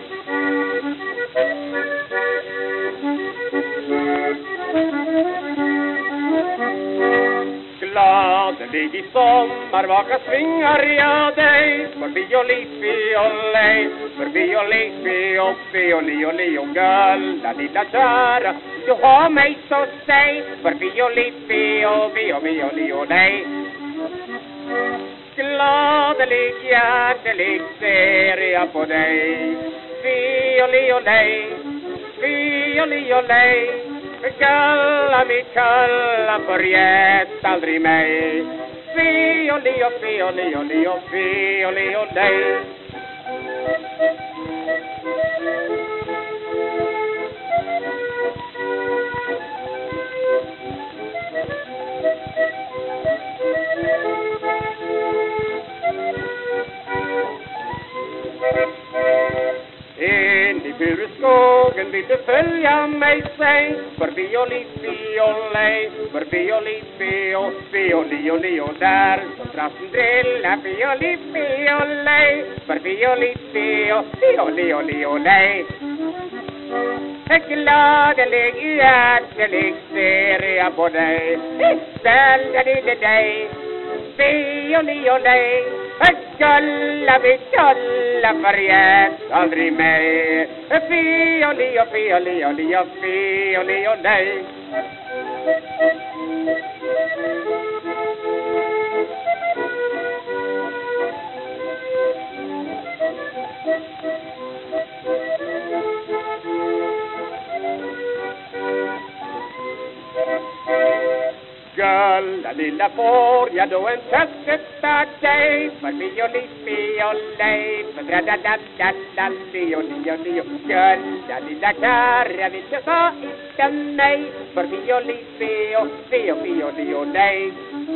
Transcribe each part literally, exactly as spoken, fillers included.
Gladelig i sommar vaka svingar jag dig förbi och lifi och lej, förbi och lifi och fi och li och li och gulla lilla kära, du har mig så säg förbi och lifi och vi och vi och li och lej. Gladelig, hjärtelig ser jag på dig, fi och li och lej, fi och li och lej. Kalla mig, kalla, förgät aldrig mig. Fi och li och fi och li och li och fi och li och lej. In i furuskogen vill du följa mig, säg förbi och li, fi och lej, förbi och li, fi och fi och li och li och där som trassen drillar, fi och li, fi och lej, förbi och li, fi och fi och li och li och lej. Gladelig, hjärtelig ser jag på dig, ställer dig dig, fi och li och lej. Kalla vi kalla förgät aldrig mig. Fi och li och fi och li och li och fi och li och lej. Gulla lilla får jag då en tösset för dig, förbi och li, fi och lej, för dra-da-da-da-da-li och li och li och gulla lilla kära, vill jag sa inte nej, förbi och li, fi och fi och fi och li och lej.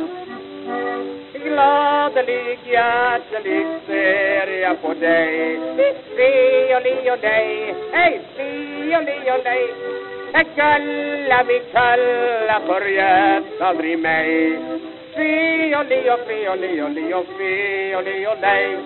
Gladelig, hjärtelig ser jag på dig, fi och li och lej, hej, fi och li och lej. Kalla vi kalla förgät aldrig mig. Fi och li och fi och li och li och fi och li och lej.